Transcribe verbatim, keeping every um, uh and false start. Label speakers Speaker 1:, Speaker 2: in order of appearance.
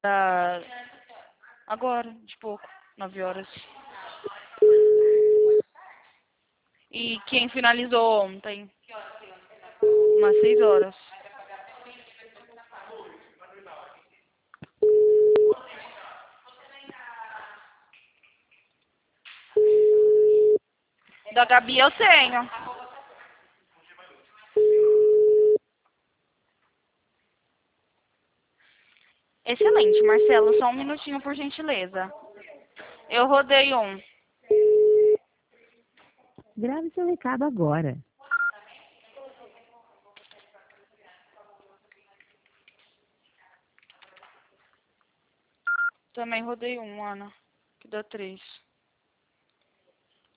Speaker 1: Da... Agora, de pouco, nove horas. E quem finalizou ontem? Umas seis horas. Da Gabi eu tenho. Excelente, Marcelo. Só um minutinho, por gentileza. Eu rodei um.
Speaker 2: Grave seu recado agora.
Speaker 1: Também rodei um, Ana. Que dá três.